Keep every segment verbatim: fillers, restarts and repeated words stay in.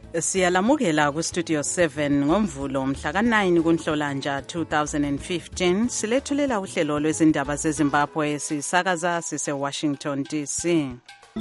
Siyalamukela ku Studio seven ngomvulo mhla ka nine kuNhlolanja two thousand fifteen silethulela uhlelo lwezindaba zeZimbabwe sisakaza sise Washington D C.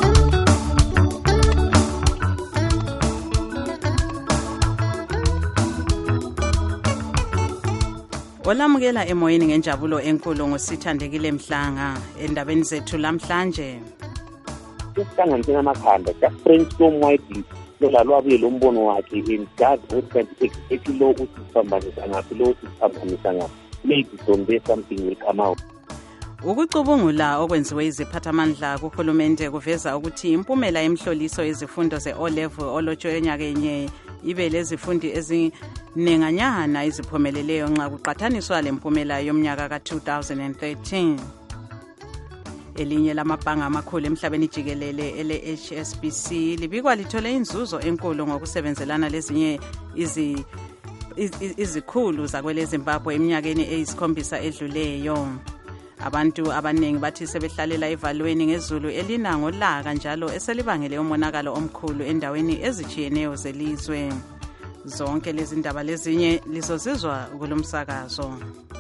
Olamukela emoyeni ngenjabulo enkulu ngosithandekile Mhlanga endabeni zethu lamhlanje. Sihlanganise namakhanda just brainstorm widely lolalwabuye lo mbono wakhe engazi ukuthi kanti exactly lo usiphambanisa ngaphi lo usiphambanisa ngaphi maybe someday something will come out. Ukucubungula okwenziwe iziphathamandla kuhulumende kuveza ukuthi impumela yemhloliso yezifundo ze-O level olotsho enyakenye ibe lezifundi ezinenganyana iziphumeleleyo nxa kuqathaniswa lempumela yomnyaka ka two thousand thirteen. Elinye lamabhanga amakhulu emhlabeni jikelele ele H S B C libikwa lithole inzuzo enkulu ngokusebenzelana lezinye izi izikhulu zakwele Zimbabwe eminyakeni eyisikhombisa edluleyo. Abantu abanengi bathi sebehlalela evalweni ngezulu elina ngolaka njalo eselibangele umonakalo omkhulu endaweni ezijiyeneyo zelizwe. Zonke lezi ndaba lezinye lizozizwa kulomsakazo.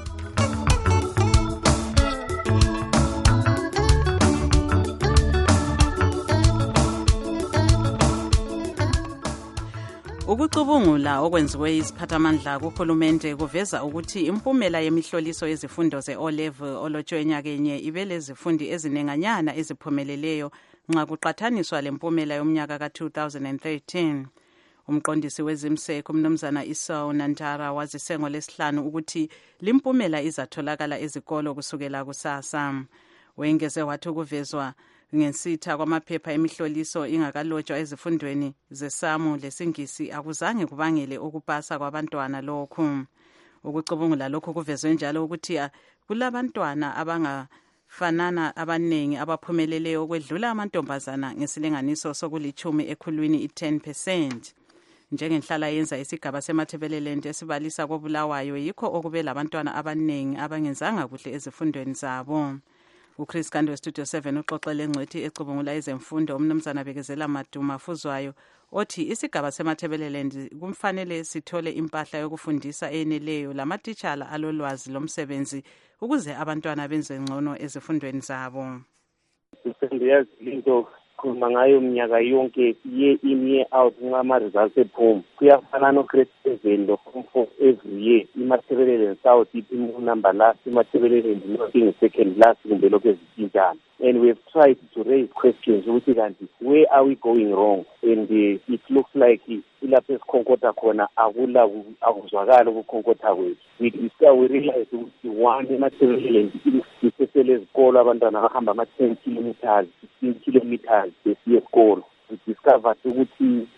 Ukucubungula okwenziwe iziphathamandla kuhulumende kuveza ukuthi impumela yemihloliso yezifundo ze-O level olotsho enyakenye ibe lezifundi ezinenganyana eziphumeleleyo nxa kuqathaniswa lempumela yomnyaka ka two thousand thirteen. Umqondisi wezimseko umnumzana Esau Nantara wazise ngolesihlanu ukuthi limpumela izatholakala ezikolo kusukela kusasa. Wengeze wathi ukuvezwa ngensitha kwamaphepha emihloliso ingakalotshwa ezifundweni zesamu lesingisi akuzange kubangele ukupasa kwabantwana lokhu. Ukucubungula lokhu kuvezwe njalo ukuthi kulabantwana abangafanana abanengi abaphumeleleyo ukwedlula amantombazana ngesilinganiso sokulichumi ekhulwini i-ten percent. Njengenhlala yenza isigaba seMatabeleland esibalisa koBulawayo yikho okube labantwana abanengi abangenzanga kuhle ezifundweni zabo. uChris Kandi weStudio seven uxoxele engcwethi ecubungula ezemfundo umnumzana Bekezela Maduma Fuzwayo othi isigaba seMatabeleland kumfanele sithole impahla yokufundisa eneleyo lamatitshala alolwazi lomsebenzi ukuze abantwana benze ngcono ezifundweni zabo. Sisendiyazi into khuluma ngayo minyaka yonke year in year out ngama results ephuma kuyafana no grade seven lo form four every year iMatabeleland South iphuma number last iMatabeleland North in second last kumbe lokho ezitshintshana. And we have tried to raise questions ukuthi kanti where are we going wrong, and uh, it looks like ilapho esikhonkotha khona akula akuzwakala ukukhonkotha kwethu. We discover we realize ukuthi one eMatabeleland isesele ezikolo abantwana bahamba ama ten kilometers fifteen kilometers besiye esikolo. We discovered ukuthi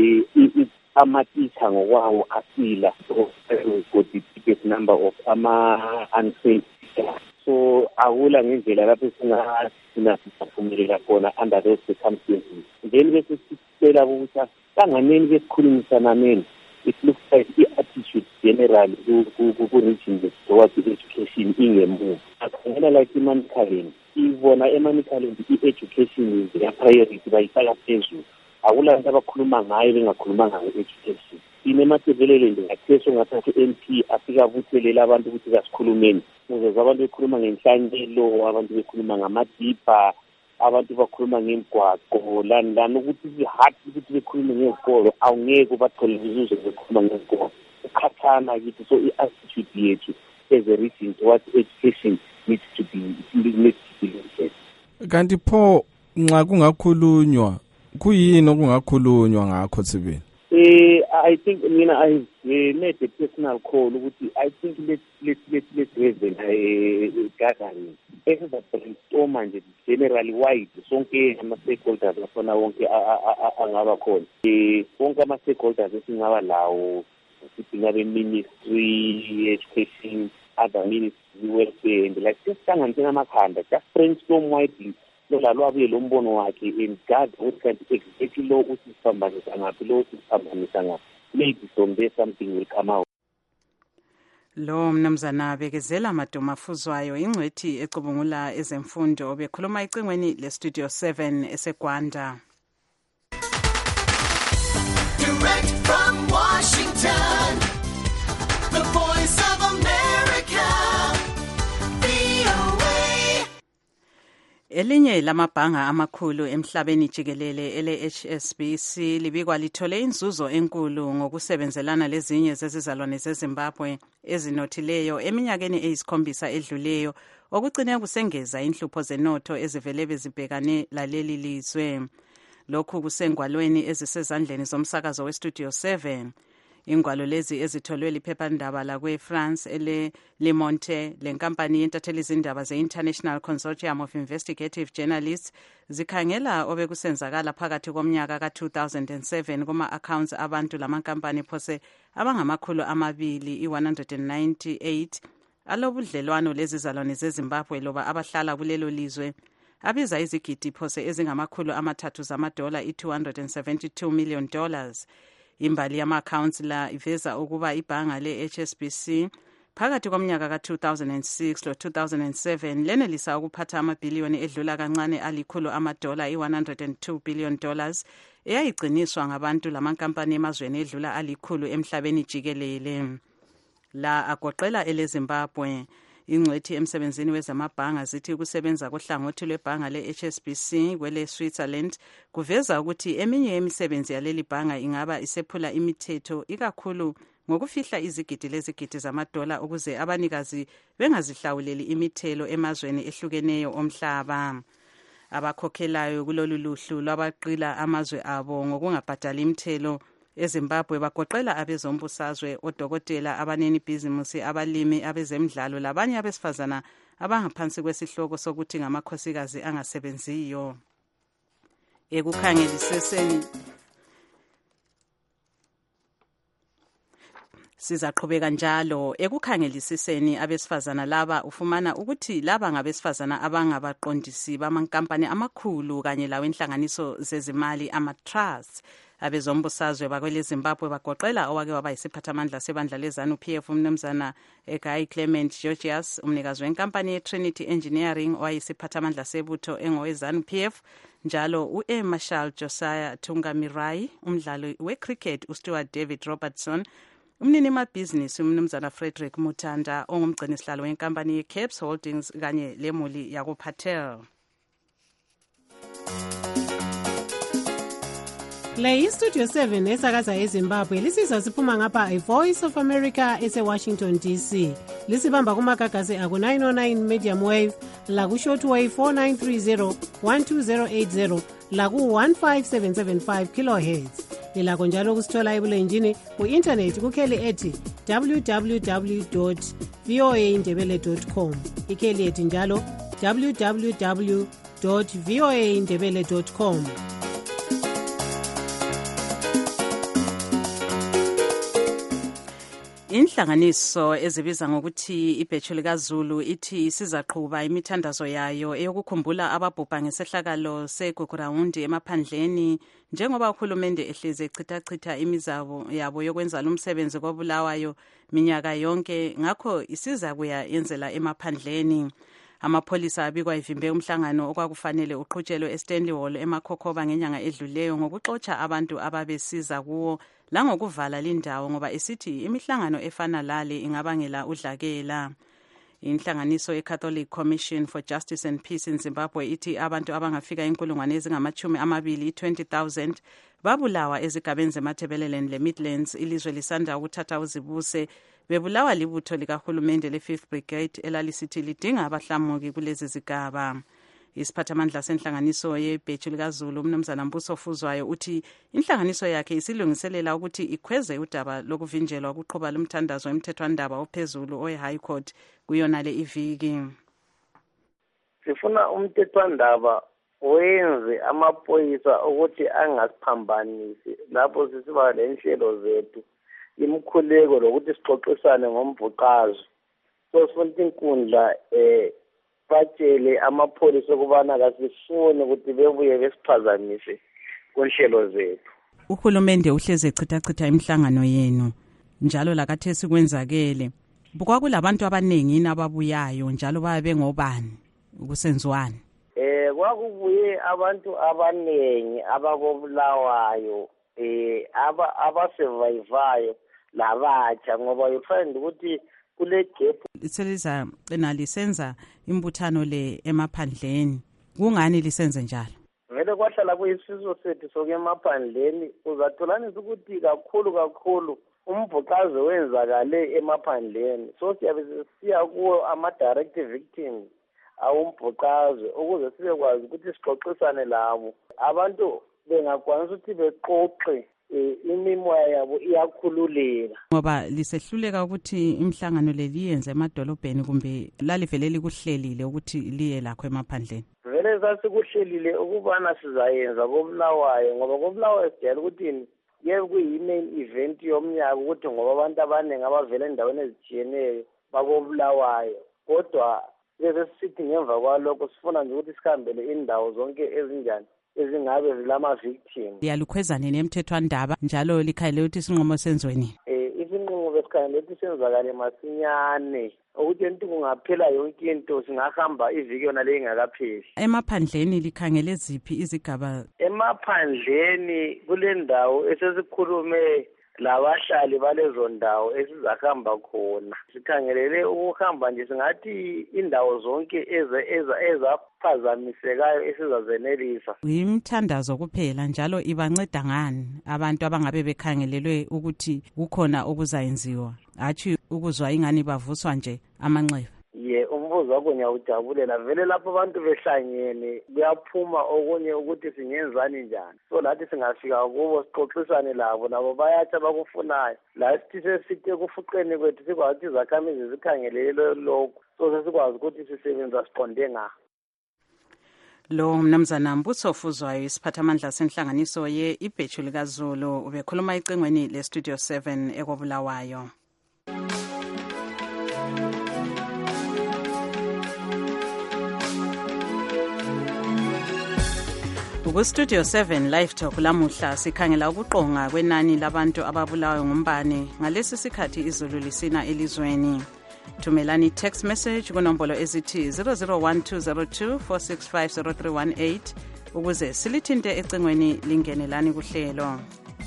eh amatitsha ngokwawo asila so got the biggest number of ama unsafe. So awula ngendlela lapho singa sinasiphumelela khona under those circumstances. Then bese sicela ukuthi kanganeni besikhulumisana neni. It looks like the attitude generally ku region towards education ingemove. Akungena like emanicaleni. Ivona emanicaleni i-education is their priority bayifaka phezulu. Awula abantu abakhuluma ngayo bengakhuluma ngayo education. IneMatabeleland ngatheso ngathatha M P afika vuthelela abantu ukuthi basikhulumeni. Ukuze abantu bekhuluma ngenhlanyelo, abantu bekhuluma ngamadipha, abantu bakhuluma ngemigwaqo, lani lani ukuthi ihard ukuthi bekhulume ngezikolo awungeke bathole izuzo bekhuluma ngezikolo. Ukhathana kithi so i-attitude yethu as a region towards education needs to be needs to be looked. Kanti pho nxa kungakhulunywa kuyini okungakhulunywa ngakho Thibeni? Eh, I think, I mean, I uh, made a personal call. I think let's let's let's let's raise a gathering. As a brainstorm and generally wide, sonke ama stakeholders afuna wonke angaba khona. Eh, sonke ama stakeholders esingaba lawo, singabe ministry, education, other ministries, welfare, and like just sihlanganise namakhanda, just brainstorm widely. Lolalwabuye lo mbono wakhe engazi ukuthi kanti exactly lo usiphambanisa ngaphi lo usiphambanisa ngaphi maybe someday something will come out. Lo mnumzana Bekezela Maduma Fuzwayo ingcwethi ecubungula ezemfundo obekhuluma icingweni leStudio seven eseGwanda. Direct from Washington, the voice of America, V O A. Elinye lamabhanga amakhulu emhlabeni jikelele ele H S B C libikwa lithole inzuzo enkulu ngokusebenzelana lezinye zezizalwane zeZimbabwe ezinothileyo eminyakeni eyisikhombisa edluleyo okugcine kusengeza inhlupho zenotho ezivele bezibhekane laleli lizwe. Lokhu kusengwalweni ezisezandleni zomsakazo weStudio seven. Ingwalo lezi ezitholwe liphephandaba lakwe-France ele Le Monde lenkampani yentatheli izindaba ze-International Consortium of Investigative Journalists zikhangela obekusenzakala phakathi komnyaka ka-two thousand seven kuma-accounts abantu lamankampani phose abangamakhulu amabili i-one hundred ninety-eight alobudlelwano lezizalwane zeZimbabwe loba abahlala kulelo lizwe abiza izigidi phose ezingamakhulu amathathu zamadola i-two hundred seventy-two million dollars. Imbali yama-accounts la iveza ukuba ibhanga le-H S B C phakathi komnyaka ka-two thousand six lo-two thousand seven lenelisa ukuphatha amabhiliyoni edlula kancane alikhulu amadola i-one hundred two billion dollars eyayigciniswa ngabantu lamankampani emazweni edlula alikhulu emhlabeni jikelele. La agoqela eleZimbabwe. Ingcwethi emsebenzini wezamabhanga zithi ukusebenza kohlangothi lwebhanga le-H S B C kwele Switzerland kuveza ukuthi eminye yemisebenzi yaleli bhanga ingaba isephula imithetho ikakhulu ngokufihla izigidi lezigidi zamadola ukuze abanikazi bengazihlawuleli imithelo emazweni ehlukeneyo omhlaba. Abakhokhelayo kulolu luhlu lwabaqila amazwe abo ngokungabhadali imithelo eZimbabwe bagoqela abezombusazwe, odokotela, abaneni bhizimusi, abalimi, abezemidlalo labanye abesifazana abangaphansi kwesihloko sokuthi ngamakhosikazi angasebenziyo. Ekukhangelisiseni Sizaqhubeka njalo ekukhangelisiseni abesifazana laba ufumana ukuthi laba ngabesifazana abangabaqondisi bamankampani amakhulu kanye lawe inhlanganiso zezimali ama-trusts. Abezombusazwe bakwele Zimbabwe bagoqela owake waba yisiphathamandla sebandla leZANU P F umnumzana Guy Clement Georgius, umnikazi wenkampani ye-Trinity Engineering owayisiphathamandla sebutho engoweZANU P F, njalo u-A Marshal Josiah Tungamirai, umdlali we-cricket uStuart David Robertson, umnini mabhizinisi umnumzana Frederick Mutanda ongumgcinisihlalo wenkampani ye-Caps Holdings kanye lemuli yakuPatel. Le iStudio seven esakaza eZimbabwe lisizwa siphuma ngapha iVoice of America ese-Washington D C. Lisibamba kumagagasi aku nine oh nine medium wave, laku short wave four nine three zero, one two zero eight zero, laku one five seven seven five kilohertz. Lilakho njalo kusithola ebulenjini ku-internet kukheli ethi w w w dot v o a indebele dot com. Ikheli ethi njalo w w w dot v o a indebele dot com. Inhlanganiso ezibiza ngokuthi ibhetshuli kaZulu ithi sizaqhuba imithandazo yayo eyokukhumbula ababhubha ngesehlakalo segugurawundi emaphandleni njengoba uhulumende ehleze echithachitha imizamo yabo yokwenza lumsebenzi kobulawayo minyaka yonke, ngakho isiza kuya yenzela emaphandleni. Amapholisa abikwa ivimbe umhlangano okwakufanele uqhutshelwe eStanley Hall emakhokhoba ngenyanga edluleyo ngokuxotsha abantu ababesiza kuwo langokuvala lindawo ngoba esithi imihlangano efana lale ingabangela udlakela. Inhlanganiso ye-Catholic Commission for Justice and Peace in Zimbabwe ithi abantu abangafika inkulungwane ezingamachumi amabili twenty thousand babulawa ezigabeni zeMatabeleland le-Midlands, ilizwe lisanda ukuthatha uzibuse, bebulawa libutho likahulumende le-Fifth Brigade elalisithi lidinga abahlamuki kulezi zigaba. Isiphathamandla senhlanganiso yebhetshuli kaZulu umnumzana Mbuso Fuzwayo uthi inhlanganiso yakhe isilungiselela ukuthi ikhweze udaba lokuvinjelwa ukuqhuba lumthandazo emthethwandaba ophezulu owe-High Court kuyona le iviki. Sifuna umthethwandaba wenze amaphoyisa ukuthi angasiphambanisi lapho sisiba lenhlelo zethu imkhuleko lokuthi sixoxisane ngomvuqazo. So sifuna inkundla eh batshele amapholisa ukubana kasifuni ukuthi bebuye besiphazamise kunhlelo zethu. Uhulumende uhleze echithachitha imihlangano yenu njalo lakathesi kwenzakele. Kwakulabantu abaningi ababuyayo njalo babe ngobani ukusenziwani? Eh kwakubuye abantu abaningi abakobulawayo eh aba abasurvivayo labatsha ngoba you find ukuthi kule gap seliza nalisenza imbuthano le emaphandleni kungani lisenze njalo vele kwahlala kuyisizo sethu sokemaphandleni uzatholani ukuthi kakhulu kakhulu umbhuqazo wenzakale emaphandleni so siyabe siya kuwo ama-direct victims awumbhuqazo ukuze sibekwazi ukuthi sixoxisane labo abantu bengakwanisa ukuthi bexoxe imimoya yabo iyakhululeka ngoba lisehluleka ukuthi imhlangano le liyenze emadolobheni kumbe lalivele likuhlelile ukuthi liye lakho emaphandleni vele sasikuhlelile ukubana sizayenza koBulawayo ngoba koBulawayo sijayele ukuthi yeke kuyi-main event yomnyaka ukuthi ngoba abantu abaningi abavela endaweni ezitshiyeneyo bakoBulawayo kodwa bese sithi ngemva kwalokho sifuna nje ukuthi sikhambele indawo zonke ezinjani ezingabe zilama-victim liyalukhwezane nemthethwandaba njalo likhayele ukuthi isinqumo senziwe nini um isinqumo besikhayele ukuthi senzakale masinyane ukuthi enti kungaphela yonke into singahamba iviki yona leyo ingakapheli emaphandleni likhangele ziphi izigaba emaphandleni kule ndawo esesikhulume labahlali balezo ndawo esizahamba khona sikhangelele ukuhamba nje singathi indawo zonke ezaphazamisekayo esizazenelisa imthandazo kuphela njalo ibanceda ngani abantu abangabe bekhangelelwe ukuthi kukhona okuzayenziwa hatshi ukuzwa ingani bavuswa nje amanxeba ye umbuzo wakho ngiyawujabulela vele lapho abantu behlangene kuyaphuma okunye ukuthi singenzani njani so lathi singafika kubo sixoxisane labo nabo bayatsha bakufunayo la sithi sesithi ekufuqeni kwethu sikwazi ukuthi izakhamizi zikhangelele lokhu so sesikwazi ukuthi sisebenza siqonde ngakho lo mnumzana Mbuso Fuzwayo isiphathamandla senhlanganiso ye ibheju likaZulu ubekhuluma icengweni le Studio seven ekobulawayo Ku-Studio seven Live Talk lamuhla sikhangela ukuqonga kwenani labantu ababulawayo ngumbane ngalesi sikhathi izulu lisina elizweni. Thumelani text message kunombolo ezithi zero zero one two zero two four six five zero three one eight ukuze silithinte ecengweni lingenelani kuhlelo.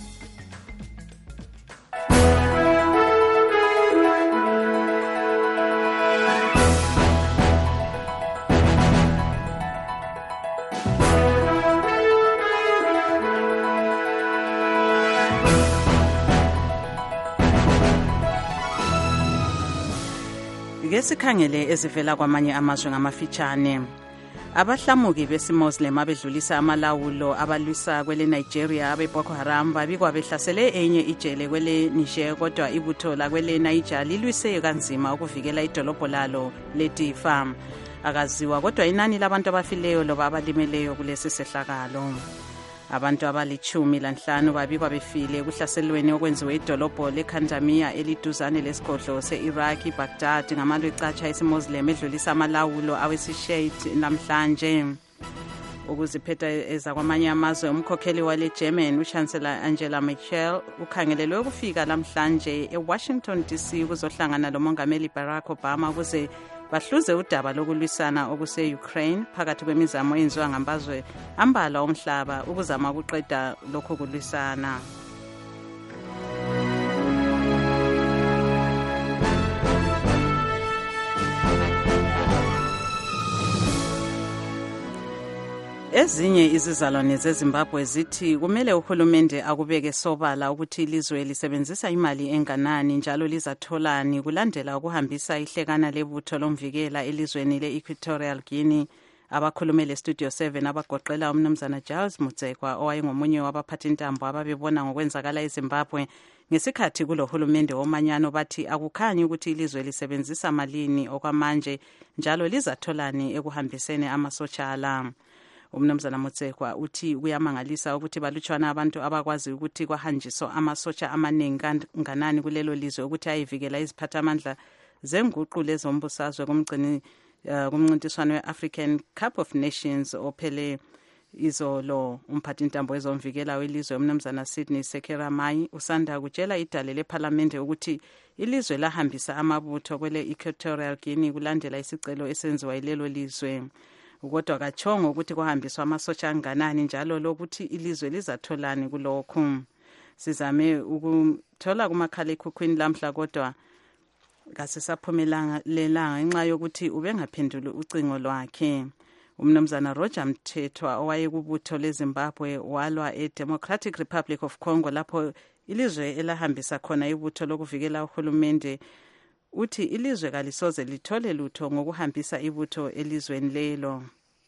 Ngesikhangele ezivela kwamanye amazwe ngamafitshane abahlamuki besimoslim abedlulisa amalawulo abalwisa kwele Nigeria abe Boko Haram babikwa behlasele enye ijele kwele Niger kodwa ibutho la kwele Niger lilwise kanzima ukuvikela idolobho lalo leDifa akaziwa kodwa inani labantu abafileyo loba abalimeleyo kulesi sehlakalo abantu abalichumi lanhlanu babikwa befile kuhlaselweni okwenziwe idolobho leKhandamiya eliduzane lesigodlo se-Iraq Baghdad ngamalwe ecatsha esimoslim edlulisa amalawulo awesishiyite namhlanje ukuziphetha ezakwamanye amazwe umkhokheli wale German uchancellor Angela Merkel ukhangelelwe ukufika namhlanje eWashington D C ukuzohlangana lomongameli Barack Obama ukuze bahluze udaba lokulwisana okuse-Ukraine phakathi kwemizamo eyenziwa ngambazwe ambala omhlaba ukuzama ukuqeda lokho kulwisana. Ezinye izizalwane zeZimbabwe zithi kumele uhulumende akubeke sobala ukuthi ilizwe lisebenzisa imali enganani njalo lizatholani kulandela ukuhambisa ihlekana lebutho lomvikela elizweni le-Equatorial Guinea. Abakhulumele Studio seven abagoqela umnumzana Giles Mutsekwa owayengomunye wabaphathintambo ababebona ngokwenzakala eZimbabwe ngesikhathi kulo hulumende womanyano bathi akukhanyi ukuthi ilizwe lisebenzisa malini okwamanje njalo lizatholani ekuhambiseni amasotsha ala. Umnumzana Mutsekwa uthi kuyamangalisa ukuthi balutshwana abantu abakwazi ukuthi kwahanjiswa amasotsha amaningi kanganani kulelo lizwe ukuthi ayivikela iziphathamandla zenguqu lezombusazwe kumgcini uh, kumncintiswano we-African Cup of Nations ophele izolo. Umphathintambo wezomvikela welizwe umnumzana Sydney Sekera Mai usanda kutshela idale lephalamende ukuthi ilizwe lahambisa amabutho kwele Equatorial Guinea kulandela isicelo esenziwa yilelo lizwe. Kodwa kachongo ukuthi kuhambiswa amasotsha anganani njalo lokuthi ilizwe lizatholani kulokho. sizame ukuthola kumakhalekhukhwini lamhla kodwa kasisaphumelanga lelanga ngenxa yokuthi ubengaphenduli ucingo lwakhe. Umnumzana Roger Mthethwa owayekubutho leZimbabwe walwa eDemocratic Republic of Congo lapho ilizwe elahambisa khona ibutho lokuvikela uhulumende, uthi ilizwe kalisoze lithole lutho ngokuhambisa ibutho elizweni lelo.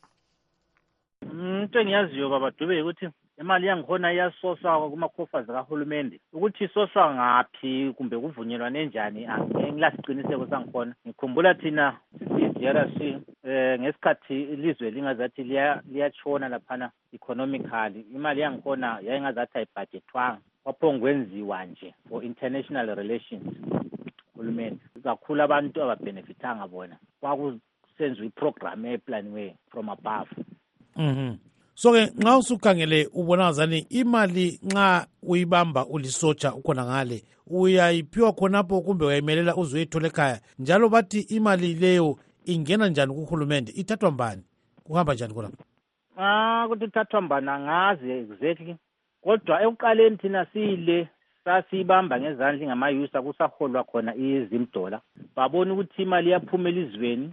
Into engiyaziyo baba Dube ukuthi imali yangikhona iyasosa kumakhofazi kahulumende, ukuthi isosa ngaphi kumbe kuvunyelwane njani angilasiqiniseko sangikhona. Ngikhumbula thina D R C eh ngesikhathi ilizwe lingazathi liyatshona laphana economically, imali yangikhona yayingazathi ayibudgetwanga, kwaphongwenziwa nje for international relations hulumende. Kakhulu abantu ababenefitanga bona, kwakusenziwa iprogram eplaniwe from above. Mhm. So ke nxa usukhangele ubona ngazani imali nxa uyibamba ulisotsha ukhona ngale uyayiphiwa khonapho kumbe uyayimelela uzoyithola ekhaya, njalo bathi imali leyo ingena njani kuhulumende, ithathwa mbani, kuhamba njani khona? Ah ukuthi ithathwa mbani angazi exactly, kodwa ekuqaleni thina sile sasibamba ngezandla ngama-user kusaholwa khona izimdola, babona ukuthi imali yaphuma elizweni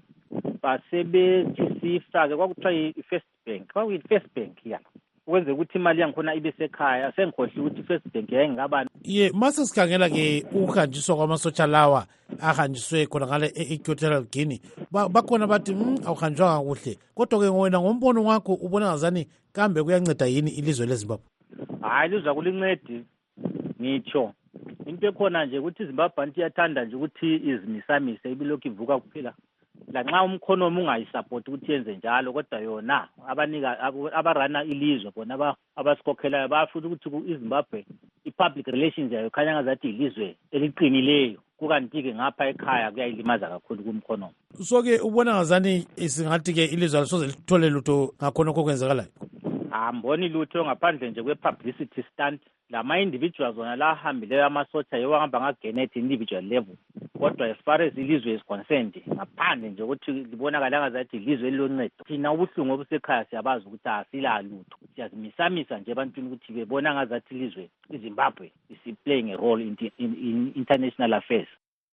basebethi sifake kwakuthiwa i-First Bank, kwakuyi-First Bank ya ukwenze ukuthi imali yangikhona ibe sekhaya. Sengikhohle ukuthi i-First Bank yayingabani. Ye mase sikhangela ke ukuhanjiswa kwamasotsha lawa ahanjiswe khona ngale e-Equatorial Guinea, bakhona bathi awuhanjwanga kuhle, kodwa ke wena ngombono wakho ubona ngazani kambe kuyanceda yini ilizwe leZimbabwe? Hayi, ilizwe akulincedi ngitsho. Into ekhona nje ukuthi iZimbabwe iyathanda nje ukuthi izimisamise ibilokhu ivuka kuphela. Lanxa umkhonomi ungayisupport ukuthi yenze njalo, kodwa yona abanika abarana ilizwe bona abasikhokhelayo bafuna ukuthi iZimbabwe i-public relations yayo khanya ngazathi ilizwe eliqinileyo, kukanti ke ngapha ekhaya kuyayilimaza kakhulu kumkhonomi. So ke ubona ngazani isingathi ke ilizwe alisoze lithole lutho ngakhona okwenzakalayo? Amboni lutho ngaphandle nje kwe-publicity stunt. Lama individuals wona la hambileyo amasotsha yiwo ahamba ngagenet individual level, kodwa as far as ilizwe is concerned ngaphandle nje ukuthi libonakala ngazathi ilizwe eliloncedo, thina ubuhlungu obusekhaya siyabazi ukuthi asila lutho. Siyazimisamisa nje ebantwini ukuthi bebona ngazathi ilizwe iZimbabwe is playing a role in, in, in international affairs.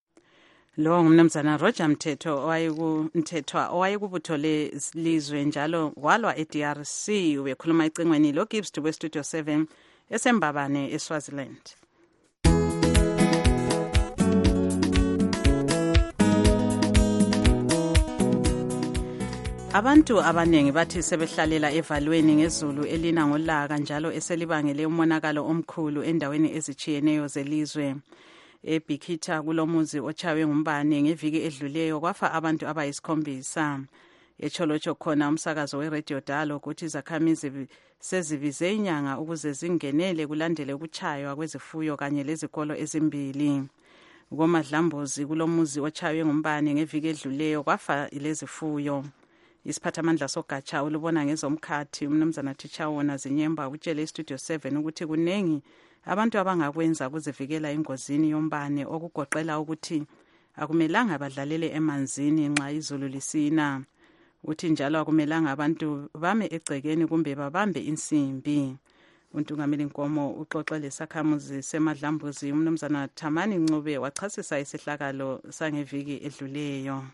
Lo ngumnumzana Roger Mthethwa owayekuMthethwa owayekubutho lelizwe njalo walwa e-D R C, ubekhuluma ecingweni lo Gibbs to Studio seven esembabane eSwaziland. Abantu abanengi bathi sebehlalela evalweni ngezulu elina ngolaka njalo eselibangele umonakalo omkhulu endaweni ezichiyeneyo zelizwe. eBikita kulomuzi ochawe ngumbane ngeviki edluleyo kwafa abantu abayisikhombisa. Echolocho khona umsakazo weRadio Dalo ukuthi izakhamizi sezibize inyanga ukuze zingenele kulandele ukuchaywa kwezifuyo kanye lezikolo ezimbili. Ngomadlambuzi kulomuzi ochawe ngumbane ngeviki edluleyo kwafa lezifuyo. Isiphathamandla sogatsha ulubona ngezomkhathi umnumzana Tichawona Zinyemba utshele iStudio seven ukuthi kunengi abantu abangakwenza ukuzivikela ingozini yombane okugoqela ukuthi akumelanga badlalele emanzini nxa izulu lisina. Uthi njalo akumelanga abantu bame egcekeni kumbe babambe insimbi. Untungameli Nkomo uxoxe lesakhamuzi semadlambuzi umnumzana Thamani Ncube wachasisa isihlakalo sangeviki edluleyo.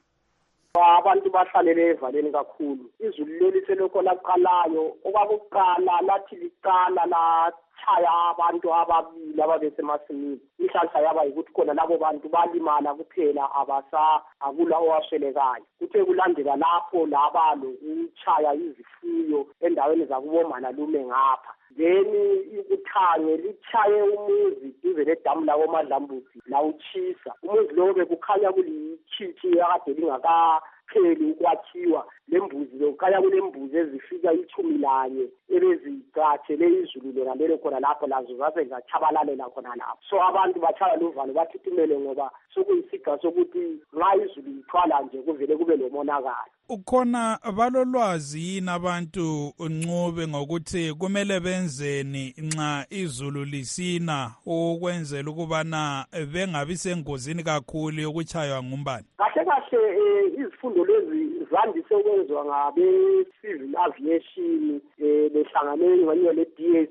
Abantu bahlalele evaleni kakhulu. Izulu leli selokho laqalayo, okwakuqala lathi liqala la chaya abantu ababili ababesemasimini. Inhlanhla yaba yikuthi khona labo bantu balimala kuphela abasa akula owaswelekayo. Kuthe kulandela lapho laba lokuchaya izifuyo endaweni zakubomana lume ngapha. Then ikuthange lichaye umuzi duze ledamu lawo Madlambuzi la uchisa. Umuzi lo bekukhanya kulichichi akade lingaka pheli ukwathiwa lembuzi lokhaya kulembuzi ezifika ichumi lanye ebezicathele izulu lona lelo khona lapho lazo zase zachabalalena khona lapho. So abantu bachaya luvalo bathitimele ngoba sokuyisiga sokuthi nxa izulu lithwala nje kuvele kube lomonakalo. Ukhona balolwazi yini abantu Ncube ngokuthi kumele benzeni nxa izulu lisina ukwenzela ukubana bengabi sengozini kakhulu yokuchaywa ngumbane? Kahle kahle izifundo lezi zandise ukwenziwa ngabe civil aviation eh behlangane nganye le D A S office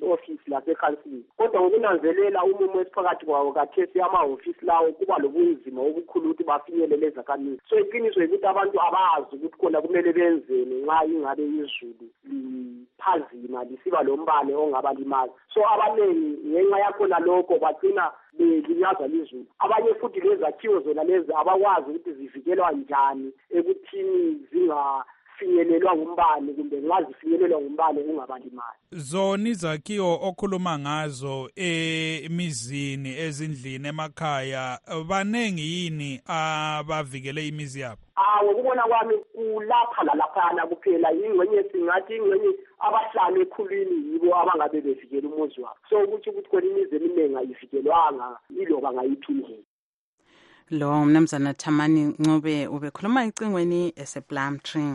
ehhovisi lasekhansilini. Kodwa ngokunanzelela umumo esiphakathi kwawo kathesi amahhovisi lawo kuba lobunzima obukhulu ukuthi bafinyelele ezakhamizi. So iqiniso ukuthi abantu abazi ukuthi khona kumele benzeni nxa ingabe izulu liphazima lisiba lombane ongabalimaza. So abaningi ngenxa yakhona lokho bagcina belinyazwa lizulu. Abanye futhi lezakhiwo zona lezi abakwazi ukuthi zivikelwa njani ekuthini zinga finyelelwa ngumbane kumbe nxa zifinyelelwa ngumbane ungabalimazi. Zona izakhiwo okhuluma ngazo emizini ezindlini emakhaya banengi yini abavikele imizi yabo? Ah, ngokubona kwami kulapha lalaphana kuphela ingxenye singathi ingxenye abahlala ekhulwini yibo abangabe bevikela umuzi wabo. So ukuthi ukuthi khona imizi eminingi ayivikelwanga iloba ngayiphi indlela. Lo mnumzana Thamani Ncube ubekhuluma ecingweni esePlumtree.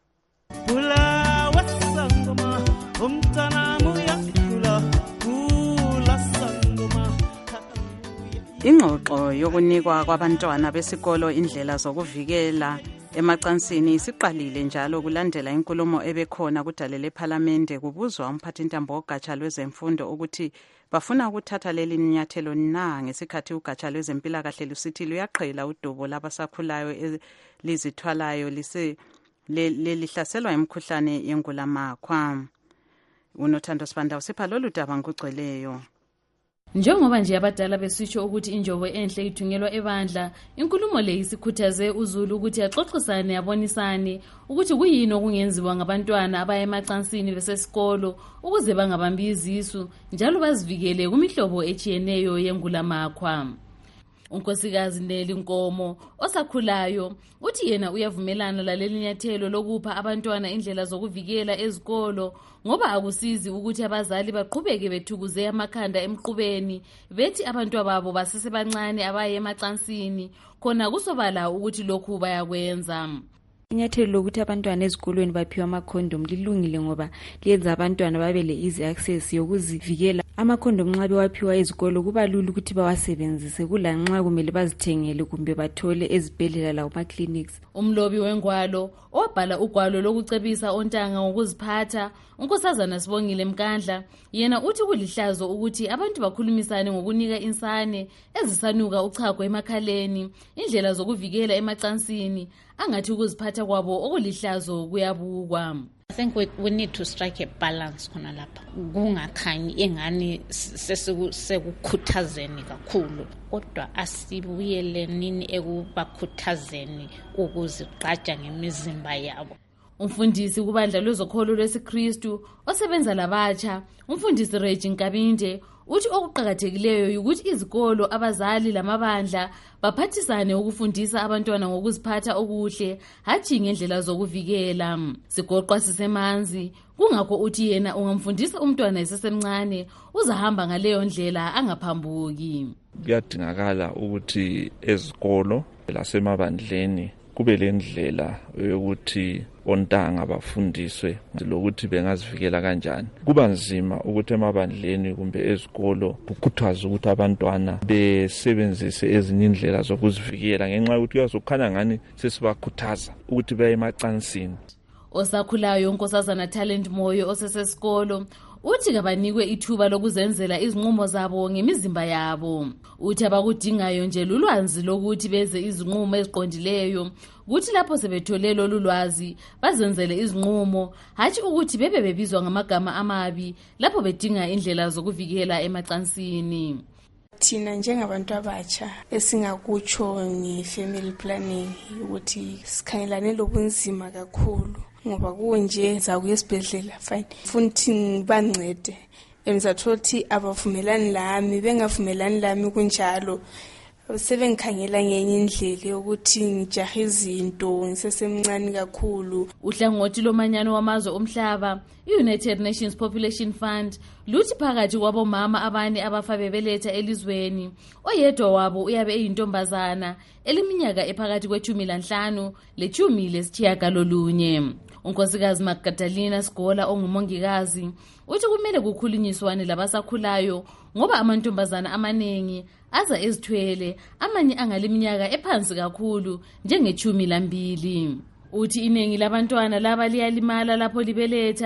Kula wasangoma umntana muyakhula kula sangoma. Ingxoxo yokunikwa kwabantwana besikolo indlela zokuvikela emacansini isiqalile njalo kulandela inkulumo ebekhona kudalele eParliament kubuzwa umphathintambo wogatsha lwezemfundo ukuthi bafuna ukuthatha leli nyathelo na ngesikhathi ugatsha lwezempilakahle lusithi luyaqhela udubo labasakhulayo elizithwalayo lise lelihlaselwa imikhuhlane yengulamakhwa. UNothando Sibanda usipha lolu daba ngokugcweleyo. Njengoba nje abadala besitsho ukuthi injobo enhle ithunyelwa ebandla, inkulumo le isikhuthaze uZulu ukuthi axoxisane abonisane ukuthi kuyini okungenziwa ngabantwana abaya emacansini besesikolo ukuze bangabambi izisu njalo bazivikele kumihlobo echiyeneyo yengulamakhwa. Unkosikazi Neli Nkomo osakhulayo uthi yena uyavumelana laleli nyathelo lokupha abantwana indlela zokuvikela ezikolo ngoba akusizi ukuthi abazali baqhubeke bethukuze amakhanda emqubeni bethi abantwana babo basesebancane abaye emacansini khona kusobala ukuthi lokhu bayakwenza. Inyathelo lokuthi abantwana ezikolweni baphiwa amakhondom lilungile ngoba liyenza abantwana babe le easy access yokuzivikela. Amakhondom nxa bewaphiwa ezikolo kuba lula ukuthi bawasebenzise kulanxa kumele bazithengele kumbe bathole ezibhedlela lawo ma clinics. Umlobi wengwalo obhala ugwalo lokucebisa ontanga ngokuziphatha unkosazana Sibongile Mkandla yena uthi kulihlazo ukuthi abantu bakhulumisane ngokunika insane ezisanuka uchago emakhaleni indlela zokuvikela emacansini angathi ukuziphatha kwabo okulihlazo kuyabukwa. I think we, we need to strike a balance khona lapha. Kungakhanyi engani sekukhuthazeni kakhulu kodwa asibuyele nini ekubakhuthazeni ukuzigqaja ngemizimba yabo. Umfundisi kubandla lwezokholo lwesiKristu osebenza labatsha umfundisi Reggie Nkabinde uthi okuqhakathekileyo ukuthi izikolo abazali lamabandla baphathisane ukufundisa abantwana ngokuziphatha okuhle hathi ngendlela zokuvikela. Sigoqwa sisemanzi kungakho uthi yena ungamfundisa umntwana esesemncane uzahamba ngaleyo ndlela angaphambuki. Kuyadingakala ukuthi ezikolo lasemabandleni kube lendlela yokuthi ontanga bafundiswe lokuthi bengazivikela kanjani. Kuba nzima ukuthi emabandleni kumbe ezikolo kukhuthazwe ukuthi abantwana besebenzise ezinye indlela zokuzivikela ngenxa yokuthi kuyazokhanya ngani sesibakhuthaza ukuthi baye emacansini. Osakhulayo unkosazana Talent Moyo osesesikolo uthi kabanikwe ithuba lokuzenzela izinqumo zabo ngemizimba yabo. Uthi abakudingayo nje lulwazi lokuthi beze izinqumo eziqondileyo kuthi lapho sebethole lolu lwazi bazenzele izinqumo hathi ukuthi bebe bebizwa ngamagama amabi lapho bedinga indlela zokuvikela emacansini. Thina njengabantu abatsha esingakutsho nge-family planning ukuthi sikhangelane lobunzima kakhulu ngoba kunje zakuye esibhedlela fine futhi bancede emzathothi abavumelani lami bengavumelani lami kunjalo sebengikhangela ngenye indlela yokuthi ngijahe izinto ngisesemncane kakhulu. Uhlangothi lomanyano wamazwe omhlaba i-United Nations Population Fund luthi phakathi kwabomama abane abafa bebeletha elizweni oyedwa wabo uyabe eyintombazana eliminyaka ephakathi kwethumi lanhlanu lethumi lesitshiyagalolunye. Unkosikazi Magdalena Sigola ongumongikazi uthi kumele kukhulunyiswane labasakhulayo ngoba amantombazana amaningi aza ezithwele amanye angaliminyaka ephansi kakhulu njengethumi lambili. Uthi iningi labantwana laba liyalimala lapho libeletha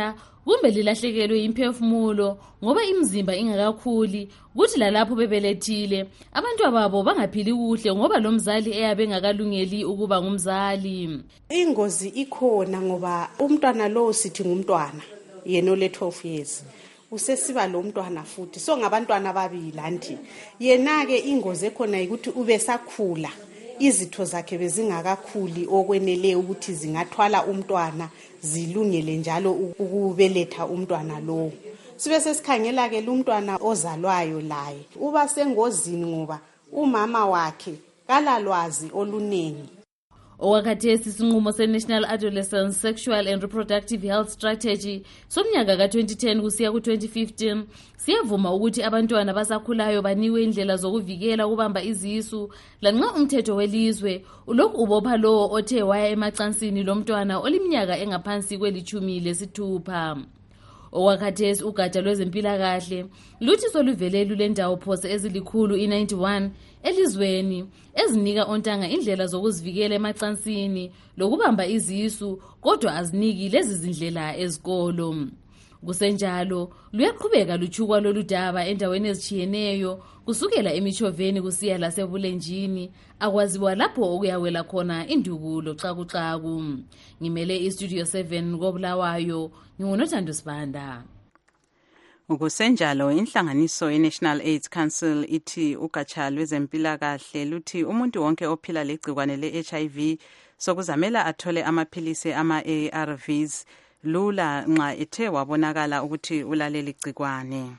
kumbe lilahlekelwe imphefumulo ngoba imizimba ingakakhuli, kuthi lalapho bebelethile abantu ababo bangaphili kuhle ngoba lo mzali eyabe engakalungeli ukuba ngumzali. Ingozi ikhona ngoba umntwana lo sithi ngumntwana yena ole twelve years usesiba lo mntwana futhi, so ngabantwana ababili anti yena ke ingozi ekhona ukuthi ube sakhula, izitho zakhe bezingakakhuli okwenele ukuthi zingathwala umntwana zilungele njalo ukubeletha umntwana lo. Sibe sesikhangela ke lumntwana ozalwayo laye uba sengozini ngoba umama wakhe kalalwazi oluningi. Owakhathesi isinqumo se-National Adolescent Sexual and Reproductive Health Strategy somnyaka ka twenty ten kusiya ku twenty fifteen siyavuma ukuthi abantwana basakhulayo banikwe indlela zokuvikela ukubamba izisu, lanxa umthetho welizwe ulokhu ubopha lowo othe waya emacansini lomntwana oliminyaka engaphansi kwelichumi lesithupha. Owakhathesi ugatsha lwezempilakahle luthi soluvele lulendawo phose ezilikhulu i-ninety-one elizweni ezinika ontanga indlela zokuzivikela emacansini lokubamba izisu, kodwa aziniki lezi zindlela ezikolo. Kusenjalo luyaqhubeka luchukwa lolu daba endaweni ezichiyeneyo kusukela emichoveni kusiya lasebulenjini, akwaziwa lapho okuyawela khona induku loxakuxaku. Ngimele iStudio seven koBulawayo, nginguNothando Sibanda. Ukusenjalo inhlanganiso ye-National AIDS Council ithi ugatsha lwezempilakahle luthi umuntu wonke ophila legcikwane le-H I V sokuzamela athole amaphilisi ama-A R Vs lula nxa ethe wabonakala ukuthi ulaleli gcikwane.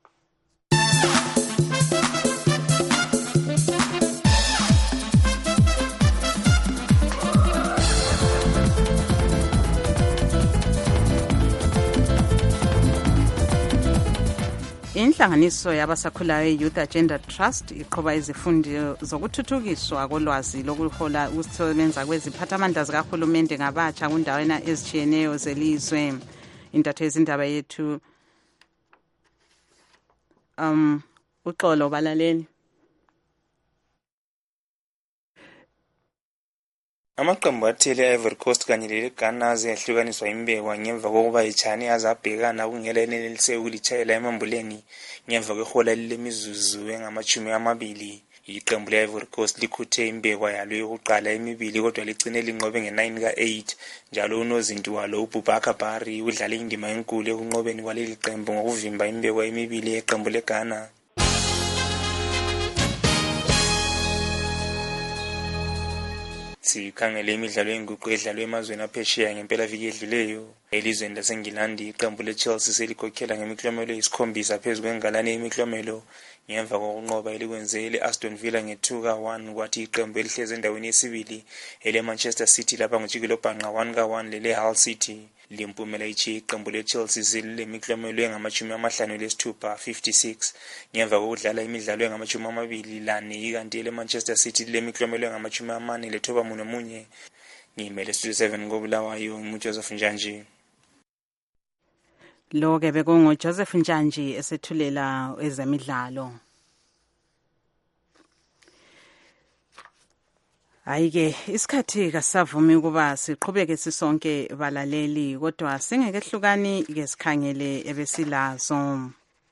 Inhlanganiso yabasakhulayo Youth Agenda Trust iqhuba izifundo zokuthuthukiswa kolwazi lokuhola ukusebenza kweziphathamandla zikahulumende ngabatsha kundawana ezichiyeneyo zelizwe. Intatho yezindaba yethu um uxolo balaleli. Amaqembu athile e-Ivory Coast kanye le-Ghana azehlukaniswa imbekwa ngemva kokuba iChani azabhekana kungelenelise ukulitshayela emambuleni ngemva kwehola lemizuzu engamachumi amabili. Iqembu le-Ivory Coast likhuthe imbekwa yalo yokuqala emibili kodwa ligcine linqobe nge-nine ka eight, njalo unozinti walo uBoubacar Bari udlale indima enkulu ekunqobeni kwaleli qembu ngokuvimba imbekwa emibili yeqembu leGhana. Sikhangele imidlalo yenguqu edlalwe emazweni aphesheya ngempela viki edluleyo. Elizweni laseNgilandi iqembu leChelsea selikhokhela ngemiklomelo eyisikhombisa phezu kwengalane yemiklomelo ngemva kokunqoba elikwenze le-Aston Villa nge-two ka one, kwathi iqembu elihlezi endaweni yesibili ele-Manchester City lapha ngojikilobhanqa one ka one lele-Hull City. Limpumela ichi iqembu leChelsea zilile miklomelo engamachumi amahlanu lesithupha fifty-six ngemva kokudlala imidlalo engamachumi amabili lane, ikanti ele-Manchester City lile miklomelo engamachumi amane lethoba munye munye. Ngimele Studio seven koBulawayo, uJoseph Njanji. Lo ke bekungo Joseph Njanji esethulela ezemidlalo. Ayike isikhathi kasavumi ukuba siqhubeke sisonke balaleli, kodwa singekehlukani ke sikhangele ebesilazo.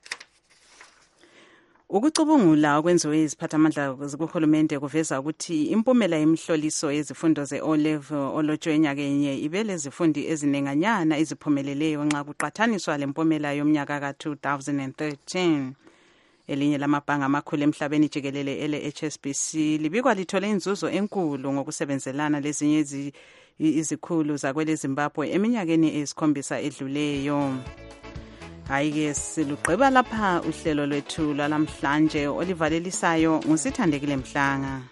Ukucubungula okwenziwe iziphathamandla zikuhulumende kuveza ukuthi impumela yemihloliso yezifundo ze-O level olotshwe enyakenye ibele izifundi ezinenganyana iziphumeleleyo nxa kuqathaniswa lempumela yomnyaka ka two thousand thirteen. Elinye lamabhanga amakhulu emhlabeni jikelele ele-H S B C libikwa lithole inzuzo enkulu ngokusebenzelana lezinye izikhulu zakwele Zimbabwe eminyakeni eyisikhombisa edluleyo. Hayike siluqeba lapha uhlelo lwethu lwalamhlanje olivalelisayo ngusithandekile Mhlanga.